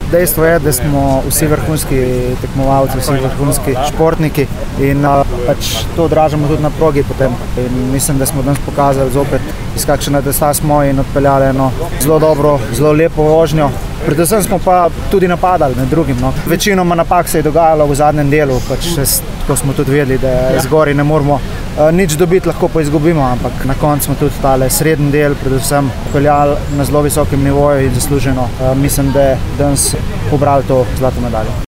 Dejstvo je, da smo vsi vrhunski tekmovalci, vsi vrhunski športniki in pač to odražamo tudi na progi potem. In mislim, da smo danes pokazali zopet, iz kakšne desa smo in odpeljali eno zelo dobro, zelo lepo vožnjo. Predvsem smo pa tudi napadali med drugim. Večinoma napak se je dogajalo v zadnjem delu, pač ko smo tudi vedeli, da zgori ne moramo nič dobiti, lahko pa izgubimo, ampak na koncu smo tudi tale srednji del predvsem peljali na zelo visokem nivoju in zasluženo. Mislim, da danes pobrali to zlato medaljo.